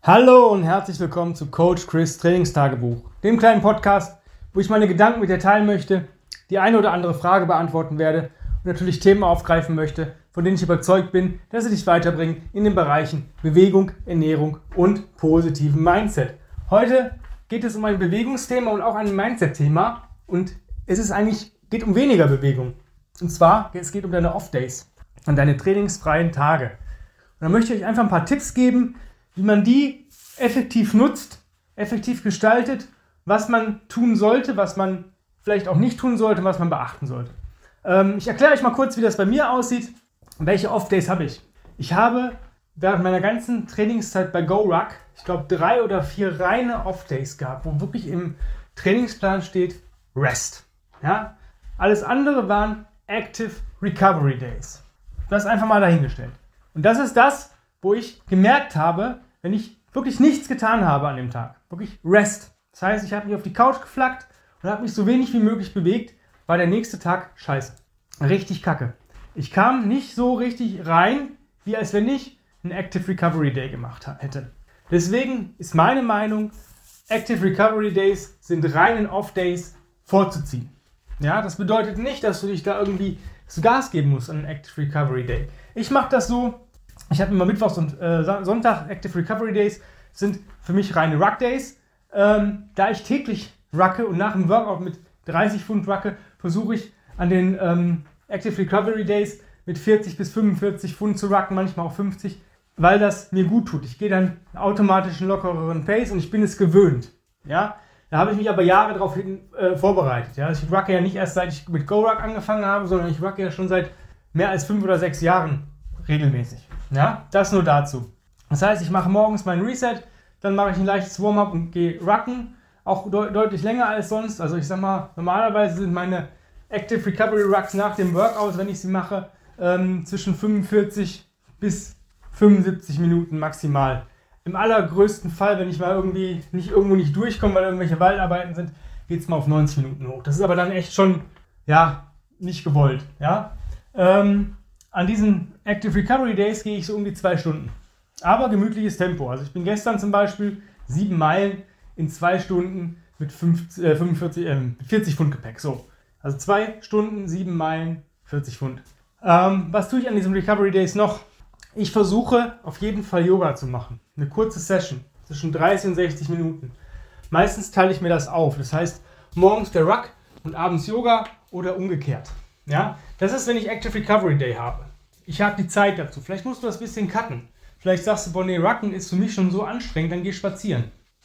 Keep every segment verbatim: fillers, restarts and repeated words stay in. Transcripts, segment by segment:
Hallo und herzlich willkommen zu Coach Chris Trainingstagebuch, dem kleinen Podcast, wo ich meine Gedanken mit dir teilen möchte, die eine oder andere Frage beantworten werde und natürlich Themen aufgreifen möchte, von denen ich überzeugt bin, dass sie dich weiterbringen in den Bereichen Bewegung, Ernährung und positiven Mindset. Heute geht es um ein Bewegungsthema und auch ein Mindset-Thema und es ist eigentlich, geht um weniger Bewegung. Und zwar, es geht um deine Off-Days und deine trainingsfreien Tage. Und da möchte ich euch einfach ein paar Tipps geben, wie man die effektiv nutzt, effektiv gestaltet, was man tun sollte, was man vielleicht auch nicht tun sollte, was man beachten sollte. Ähm, ich erkläre euch mal kurz, wie das bei mir aussieht. Welche Off-Days habe ich? Ich habe während meiner ganzen Trainingszeit bei GoRuck, ich glaube, drei oder vier reine Off-Days gehabt, wo wirklich im Trainingsplan steht Rest. Ja? Alles andere waren Active Recovery Days. Das einfach mal dahingestellt. Und das ist das, wo ich gemerkt habe, wenn ich wirklich nichts getan habe an dem Tag, wirklich Rest. Das heißt, ich habe mich auf die Couch geflackt und habe mich so wenig wie möglich bewegt, war der nächste Tag scheiße. Richtig kacke. Ich kam nicht so richtig rein, wie als wenn ich einen Active Recovery Day gemacht hätte. Deswegen ist meine Meinung, Active Recovery Days sind reinen Off-Days vorzuziehen. Ja, das bedeutet nicht, dass du dich da irgendwie das Gas geben musst an einen Active Recovery Day. Ich mache das so, ich habe immer Mittwochs und äh, Sonntag Active Recovery Days, sind für mich reine Ruck Days. Ähm, da ich täglich rucke und nach dem Workout mit dreißig Pfund rucke, versuche ich an den ähm, Active Recovery Days mit vierzig bis fünfundvierzig Pfund zu rucken, manchmal auch fünfzig, weil das mir gut tut. Ich gehe dann automatisch einen lockereren Pace und ich bin es gewöhnt. Ja? Da habe ich mich aber Jahre darauf hin, äh, vorbereitet. Ja? Ich rucke ja nicht erst seit ich mit GoRuck angefangen habe, sondern ich rucke ja schon seit mehr als fünf oder sechs Jahren regelmäßig. Ja, das nur dazu. Das heißt, ich mache morgens meinen Reset, dann mache ich ein leichtes Warm-up und gehe rucken, auch de- deutlich länger als sonst. Also ich sag mal, normalerweise sind meine Active Recovery Rucks nach dem Workout, wenn ich sie mache, ähm, zwischen fünfundvierzig bis fünfundsiebzig Minuten maximal. Im allergrößten Fall, wenn ich mal irgendwie nicht irgendwo nicht durchkomme, weil irgendwelche Waldarbeiten sind, geht es mal auf neunzig Minuten hoch. Das ist aber dann echt schon, ja, nicht gewollt. Ja? Ähm, An diesen Active Recovery Days gehe ich so um die zwei Stunden. Aber gemütliches Tempo. Also ich bin gestern zum Beispiel sieben Meilen in zwei Stunden mit fünfzig, äh, fünfundvierzig, äh, vierzig Pfund Gepäck. So. Also zwei Stunden, sieben Meilen, vierzig Pfund. Ähm, was tue ich an diesen Recovery Days noch? Ich versuche auf jeden Fall Yoga zu machen. Eine kurze Session zwischen dreißig und sechzig Minuten. Meistens teile ich mir das auf. Das heißt, morgens der Ruck und abends Yoga oder umgekehrt. Ja, das ist, wenn ich Active Recovery Day habe. Ich habe die Zeit dazu. Vielleicht musst du das ein bisschen cutten. Vielleicht sagst du, boah, nee, Rucken ist für mich schon so anstrengend, dann geh spazieren.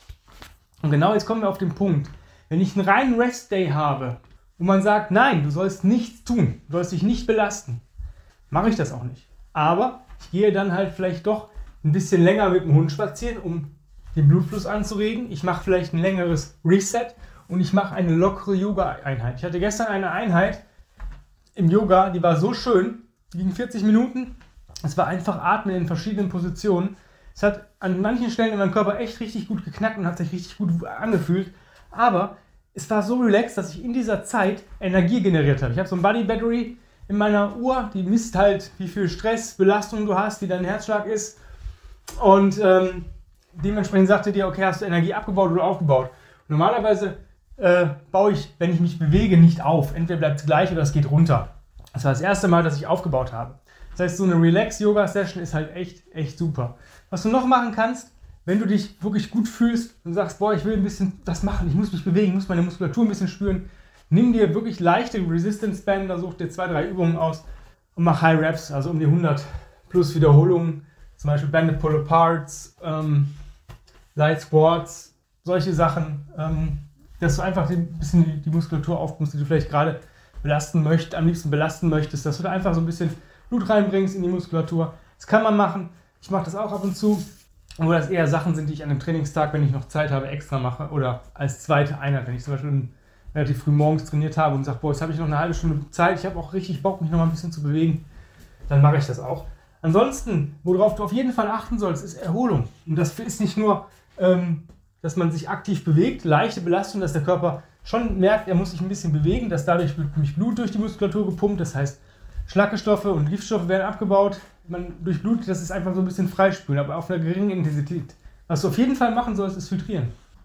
Und genau jetzt kommen wir auf den Punkt. Wenn ich einen reinen Rest Day habe, wo man sagt, nein, du sollst nichts tun, du sollst dich nicht belasten, mache ich das auch nicht. Aber ich gehe dann halt vielleicht doch ein bisschen länger mit dem Hund spazieren, um den Blutfluss anzuregen. Ich mache vielleicht ein längeres Reset und ich mache eine lockere Yoga-Einheit. Ich hatte gestern eine Einheit im Yoga, die war so schön, die ging vierzig Minuten, es war einfach Atmen in verschiedenen Positionen. Es hat an manchen Stellen in meinem Körper echt richtig gut geknackt und hat sich richtig gut angefühlt, aber es war so relaxed, dass ich in dieser Zeit Energie generiert habe. Ich habe so ein Body Battery in meiner Uhr, die misst halt, wie viel Stress, Belastung du hast, wie dein Herzschlag ist und ähm, dementsprechend sagte dir, okay, hast du Energie abgebaut oder aufgebaut. Und normalerweise äh, baue ich, wenn ich mich bewege, nicht auf. Entweder bleibt es gleich oder es geht runter. Das war das erste Mal, dass ich aufgebaut habe. Das heißt, so eine Relax-Yoga-Session ist halt echt, echt super. Was du noch machen kannst, wenn du dich wirklich gut fühlst und sagst, boah, ich will ein bisschen das machen, ich muss mich bewegen, ich muss meine Muskulatur ein bisschen spüren, nimm dir wirklich leichte Resistance-Bänder, such dir zwei, drei Übungen aus und mach High Reps, also um die hundert plus Wiederholungen, zum Beispiel Banded Pull-Aparts, ähm, Light Squats, solche Sachen, ähm, dass du einfach ein bisschen die Muskulatur aufpumst, die du vielleicht gerade belasten möchtest, am liebsten belasten möchtest, dass du da einfach so ein bisschen Blut reinbringst in die Muskulatur. Das kann man machen. Ich mache das auch ab und zu, obwohl das eher Sachen sind, die ich an einem Trainingstag, wenn ich noch Zeit habe, extra mache oder als zweite Einheit, wenn ich zum Beispiel relativ früh morgens trainiert habe und sage, boah, jetzt habe ich noch eine halbe Stunde Zeit, ich habe auch richtig Bock, mich noch mal ein bisschen zu bewegen, dann mache ich das auch. Ansonsten, worauf du auf jeden Fall achten sollst, ist Erholung. Und das ist nicht nur, ähm, dass man sich aktiv bewegt, leichte Belastung, dass der Körper schon merkt, er muss sich ein bisschen bewegen, dass dadurch nämlich Blut durch die Muskulatur gepumpt, das heißt, Schlackestoffe und Giftstoffe werden abgebaut, man durchblutet, das ist einfach so ein bisschen freispülen, aber auf einer geringen Intensität. Was du auf jeden Fall machen sollst, ist filtrieren.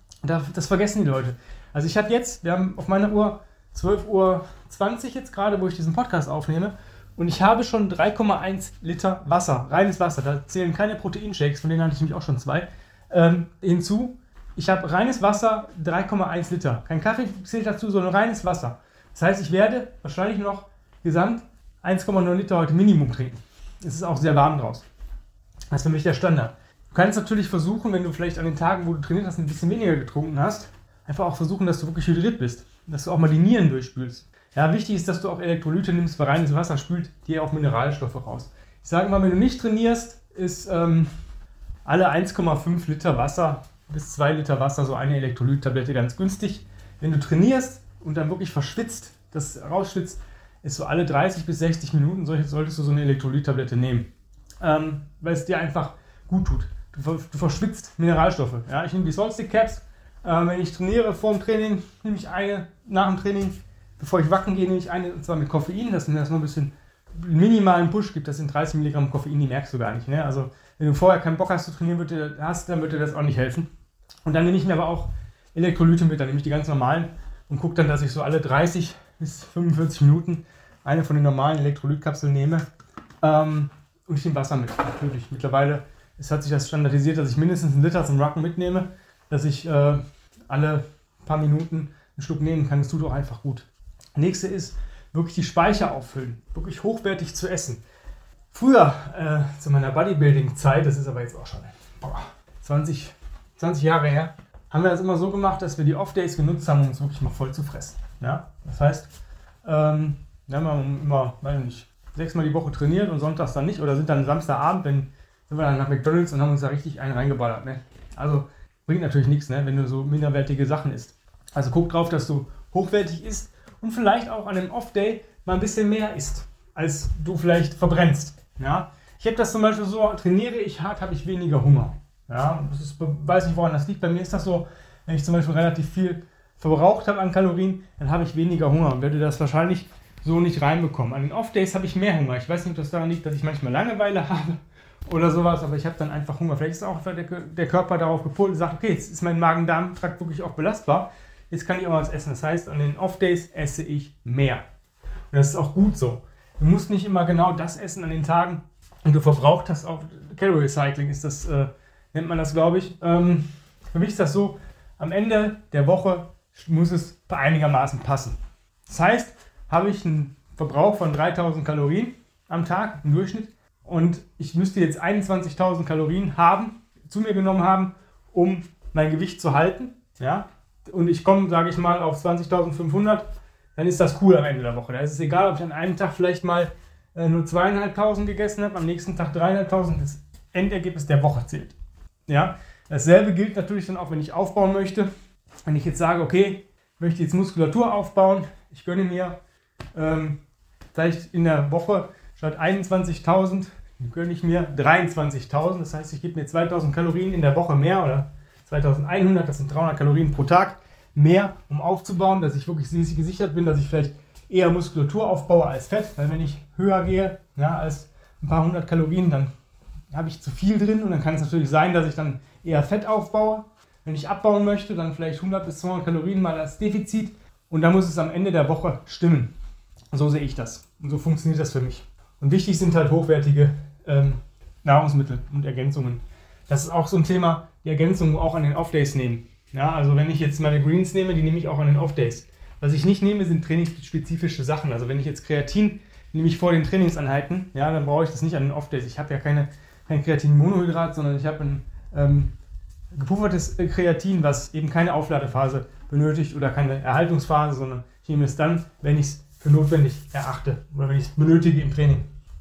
Das vergessen die Leute. Also ich habe jetzt, wir haben auf meiner Uhr zwölf Uhr zwanzig jetzt gerade, wo ich diesen Podcast aufnehme, und ich habe schon drei Komma eins Liter Wasser, reines Wasser, da zählen keine Proteinshakes, von denen hatte ich nämlich auch schon zwei, ähm, hinzu. Ich habe reines Wasser, drei Komma eins Liter. Kein Kaffee zählt dazu, sondern reines Wasser. Das heißt, ich werde wahrscheinlich noch gesamt eins Komma neun Liter heute Minimum trinken. Es ist auch sehr warm draußen. Das ist für mich der Standard. Du kannst natürlich versuchen, wenn du vielleicht an den Tagen, wo du trainiert hast, ein bisschen weniger getrunken hast, einfach auch versuchen, dass du wirklich hydriert bist. Dass du auch mal die Nieren durchspülst. Ja, wichtig ist, dass du auch Elektrolyte nimmst, weil reines Wasser spült dir auch Mineralstoffe raus. Ich sage mal, wenn du nicht trainierst, ist ähm, alle eins Komma fünf Liter Wasser bis zwei Liter Wasser so eine Elektrolyttablette ganz günstig. Wenn du trainierst und dann wirklich verschwitzt, das rausschwitzt, ist so alle dreißig bis sechzig Minuten solltest du so eine Elektrolyttablette nehmen. Ähm, weil es dir einfach gut tut. Du, du verschwitzt Mineralstoffe. Ja? Ich nehme die Saltstick Caps. Ähm, wenn ich trainiere vor dem Training, nehme ich eine. Nach dem Training, bevor ich wacken gehe, nehme ich eine, und zwar mit Koffein, dass mir das noch ein bisschen minimalen Push gibt. Das sind dreißig Milligramm Koffein, die merkst du gar nicht. Ne? Also wenn du vorher keinen Bock hast zu trainieren, wird dir, hast, dann wird dir das auch nicht helfen. Und dann nehme ich mir aber auch Elektrolyte mit, dann nehme ich die ganz normalen und gucke dann, dass ich so alle dreißig bis fünfundvierzig Minuten eine von den normalen Elektrolytkapseln nehme. Ähm, und ich nehme Wasser mit, natürlich. Mittlerweile es hat sich das standardisiert, dass ich mindestens einen Liter zum Rucken mitnehme, dass ich äh, alle paar Minuten einen Schluck nehmen kann. Das tut auch einfach gut. Nächste ist wirklich die Speicher auffüllen, wirklich hochwertig zu essen. Früher, äh, zu meiner Bodybuilding-Zeit, das ist aber jetzt auch schon boah, zwanzig, zwanzig Jahre her, haben wir das immer so gemacht, dass wir die Off-Days genutzt haben, um uns wirklich mal voll zu fressen. Ja? Das heißt, ähm, wir haben immer, weiß nicht, sechsmal die Woche trainiert und sonntags dann nicht, oder sind dann Samstagabend, wenn sind wir dann nach McDonalds und haben uns da richtig einen reingeballert. Ne? Also bringt natürlich nichts, ne? Wenn du so minderwertige Sachen isst. Also guck drauf, dass du hochwertig isst und vielleicht auch an einem Off-Day mal ein bisschen mehr isst, als du vielleicht verbrennst. Ja? Ich habe das zum Beispiel so, trainiere ich hart, habe ich weniger Hunger. Ja? Das ist, weiß nicht, woran das liegt. Bei mir ist das so, wenn ich zum Beispiel relativ viel verbraucht habe an Kalorien, dann habe ich weniger Hunger und werde das wahrscheinlich so nicht reinbekommen. An den Off-Days habe ich mehr Hunger. Ich weiß nicht, ob das daran liegt, dass ich manchmal Langeweile habe oder sowas, aber ich habe dann einfach Hunger. Vielleicht ist auch der, der Körper darauf gepolt und sagt, okay, jetzt ist mein Magen-Darm-Trakt wirklich auch belastbar. Jetzt kann ich auch was essen. Das heißt, an den Off-Days esse ich mehr. Und das ist auch gut so. Du musst nicht immer genau das essen an den Tagen und du verbraucht hast auch, Calorie Cycling ist das, äh, nennt man das, glaube ich. Ähm, für mich ist das so, am Ende der Woche muss es einigermaßen passen. Das heißt, habe ich einen Verbrauch von dreitausend Kalorien am Tag im Durchschnitt und ich müsste jetzt einundzwanzigtausend Kalorien haben, zu mir genommen haben, um mein Gewicht zu halten. Ja? Und ich komme, sage ich mal, auf zwanzigtausendfünfhundert, dann ist das cool am Ende der Woche. Da ist es egal, ob ich an einem Tag vielleicht mal äh, nur zweieinhalbtausend gegessen habe, am nächsten Tag dreieinhalbtausend. Das Endergebnis der Woche zählt. Ja? Dasselbe gilt natürlich dann auch, wenn ich aufbauen möchte. Wenn ich jetzt sage, okay, ich möchte jetzt Muskulatur aufbauen, ich gönne mir ähm, vielleicht in der Woche statt einundzwanzigtausend, gönne ich mir dreiundzwanzigtausend. Das heißt, ich gebe mir zweitausend Kalorien in der Woche mehr oder zweitausendeinhundert, das sind dreihundert Kalorien pro Tag mehr, um aufzubauen, dass ich wirklich gesichert bin, dass ich vielleicht eher Muskulatur aufbaue als Fett. Weil wenn ich höher gehe, ja, als ein paar hundert Kalorien, dann habe ich zu viel drin und dann kann es natürlich sein, dass ich dann eher Fett aufbaue. Wenn ich abbauen möchte, dann vielleicht hundert bis zweihundert Kalorien mal als Defizit und dann muss es am Ende der Woche stimmen. So sehe ich das und so funktioniert das für mich. Und wichtig sind halt hochwertige ähm, Nahrungsmittel und Ergänzungen. Das ist auch so ein Thema, die Ergänzungen auch an den Off-Days nehmen. Ja, also wenn ich jetzt meine Greens nehme, die nehme ich auch an den Off-Days. Was ich nicht nehme, sind trainingsspezifische Sachen. Also wenn ich jetzt Kreatin nehme ich vor den Trainingseinheiten, ja, dann brauche ich das nicht an den Off-Days. Ich habe ja keine, kein Kreatin-Monohydrat, sondern ich habe ein ähm, gepuffertes Kreatin, was eben keine Aufladephase benötigt oder keine Erhaltungsphase, sondern ich nehme es dann, wenn ich es für notwendig erachte oder wenn ich es benötige im Training.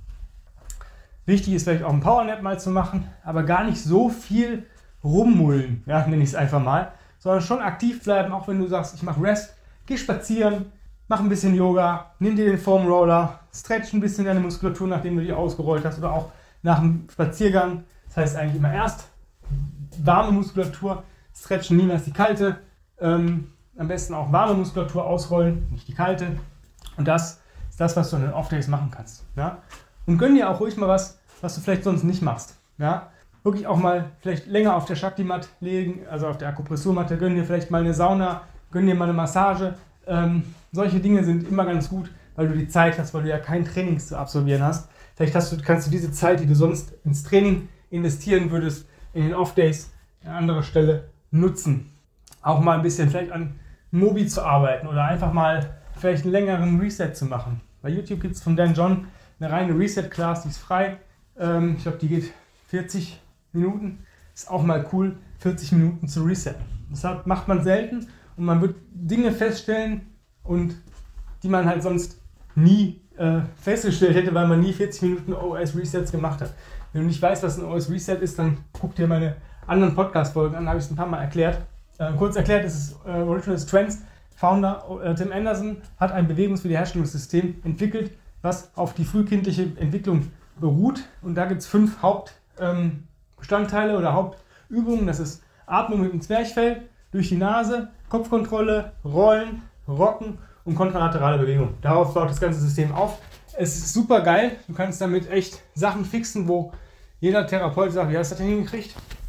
Wichtig ist vielleicht auch ein Powernap mal zu machen, aber gar nicht so viel rummullen, ja, nenne ich es einfach mal, sondern schon aktiv bleiben, auch wenn du sagst, ich mache Rest, geh spazieren, mach ein bisschen Yoga, nimm dir den Foam Roller, stretch ein bisschen deine Muskulatur, nachdem du die ausgerollt hast oder auch nach dem Spaziergang. Das heißt eigentlich immer erst warme Muskulatur stretchen, niemals die kalte. Ähm, am besten auch warme Muskulatur ausrollen, nicht die kalte. Und das ist das, was du an den Off-Days machen kannst. Ja? Und gönn dir auch ruhig mal was, was du vielleicht sonst nicht machst. Ja? wirklich auch mal vielleicht länger auf der Shakti-Mat legen, also auf der Akupressurmatte, gönn dir vielleicht mal eine Sauna, gönn dir mal eine Massage. Ähm, solche Dinge sind immer ganz gut, weil du die Zeit hast, weil du ja kein Training zu absolvieren hast. Vielleicht hast du, kannst du diese Zeit, die du sonst ins Training investieren würdest, in den Off-Days an anderer Stelle nutzen. Auch mal ein bisschen vielleicht an Mobi zu arbeiten oder einfach mal vielleicht einen längeren Reset zu machen. Bei YouTube gibt es von Dan John eine reine Reset-Class, die ist frei. Ähm, ich glaube, die geht vierzig Minuten. Ist auch mal cool, vierzig Minuten zu resetten. Das macht man selten und man wird Dinge feststellen, und die man halt sonst nie äh, festgestellt hätte, weil man nie vierzig Minuten O S-Resets gemacht hat. Wenn du nicht weißt, was ein O S-Reset ist, dann guck dir meine anderen Podcast-Folgen an, habe ich es ein paar Mal erklärt. Äh, kurz erklärt, das ist äh, Original Strengths Founder äh, Tim Anderson hat ein Bewegungswiederherstellungssystem entwickelt, was auf die frühkindliche Entwicklung beruht. Und da gibt es fünf Hauptbestandteile ähm, oder Hauptübungen. Das ist Atmung mit dem Zwerchfell, durch die Nase, Kopfkontrolle, Rollen, Rocken und kontralaterale Bewegung. Darauf baut das ganze System auf. Es ist super geil. Du kannst damit echt Sachen fixen, wo jeder Therapeut sagt, wie hast du das denn hingekriegt?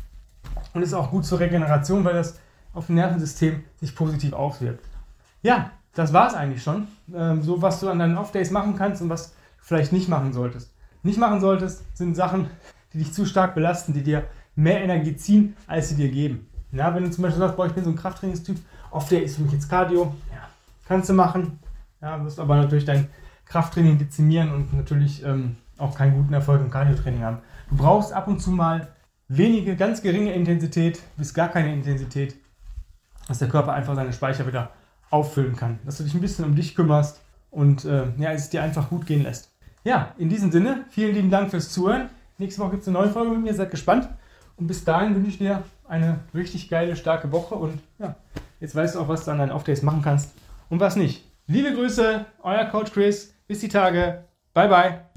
Und es ist auch gut zur Regeneration, weil das auf dem Nervensystem sich positiv auswirkt. Ja, das war es eigentlich schon. Ähm, so, was du an deinen Off-Days machen kannst und was du vielleicht nicht machen solltest. Nicht machen solltest, sind Sachen, die dich zu stark belasten, die dir mehr Energie ziehen, als sie dir geben. Ja, wenn du zum Beispiel sagst, boah, ich bin so ein Krafttrainingstyp, Off-Day ist für mich jetzt Cardio, ja, kannst du machen. Ja, wirst aber natürlich dein Krafttraining dezimieren und natürlich ähm, auch keinen guten Erfolg im Cardio-Training haben. Du brauchst ab und zu mal wenige, ganz geringe Intensität bis gar keine Intensität, dass der Körper einfach seine Speicher wieder auffüllen kann. Dass du dich ein bisschen um dich kümmerst und äh, ja, es dir einfach gut gehen lässt. Ja, in diesem Sinne, vielen lieben Dank fürs Zuhören. Nächste Woche gibt es eine neue Folge mit mir, seid gespannt. Und bis dahin wünsche ich dir eine richtig geile, starke Woche. Und ja, jetzt weißt du auch, was du an deinen Off-Days machen kannst und was nicht. Liebe Grüße, euer Coach Chris. Bis die Tage. Bye, bye.